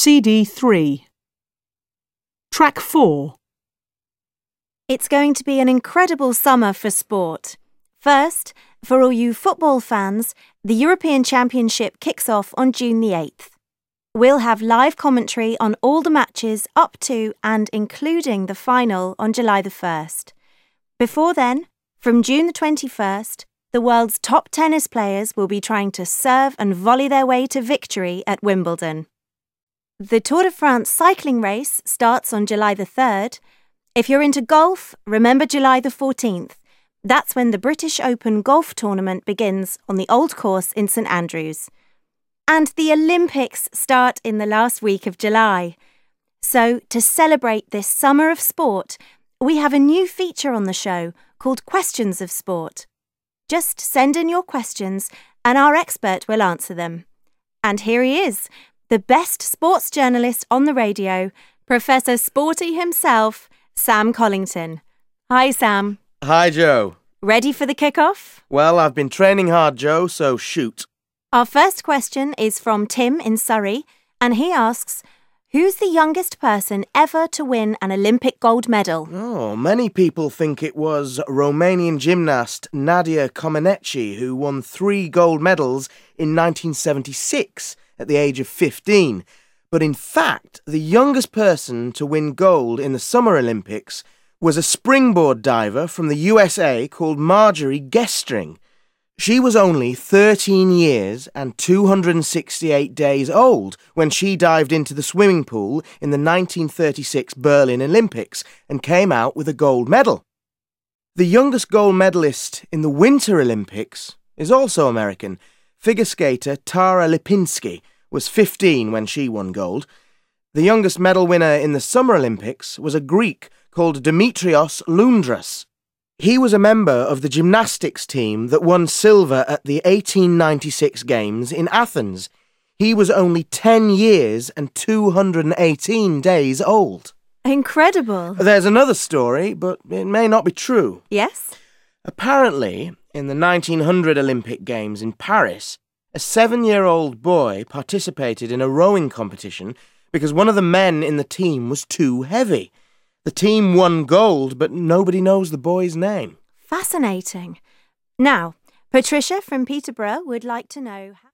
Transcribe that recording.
CD 3. Track 4. It's going to be an incredible summer for sport. First, for all you football fans, the European Championship kicks off on June the 8th. We'll have live commentary on all the matches up to and including the final on July the 1st. Before then, from June the 21st, the world's top tennis players will be trying to serve and volley their way to victory at Wimbledon. The Tour de France cycling race starts on July the 3rd. If you're into golf, remember July the 14th. That's when the British Open golf tournament begins on the Old Course in St Andrews. And the Olympics start in the last week of July. So, to celebrate this summer of sport, we have a new feature on the show called Questions of Sport. Just send in your questions and our expert will answer them. And here he is, the best sports journalist on the radio, Professor Sporty himself, Sam Collington. Hi, Sam. Hi, Jo. Ready for the kick-off? Well, I've been training hard, Jo, so shoot. Our first question is from Tim in Surrey, and he asks, who's the youngest person ever to win an Olympic gold medal? Oh, many people think it was Romanian gymnast Nadia Comaneci who won 3 gold medals in 1976 at the age of 15. But in fact, the youngest person to win gold in the Summer Olympics was a springboard diver from the USA called Marjorie Gestring. She was only 13 years and 268 days old when she dived into the swimming pool in the 1936 Berlin Olympics and came out with a gold medal. The youngest gold medalist in the Winter Olympics is also American. Figure skater Tara Lipinski was 15 when she won gold. The youngest medal winner in the Summer Olympics was a Greek called Dimitrios Loundras. He was a member of the gymnastics team that won silver at the 1896 Games in Athens. He was only 10 years and 218 days old. Incredible. There's another story, but it may not be true. Yes? Apparently, in the 1900 Olympic Games in Paris, a 7-year-old boy participated in a rowing competition because one of the men in the team was too heavy. The team won gold, but nobody knows the boy's name. Fascinating. Now, Patricia from Peterborough would like to know how...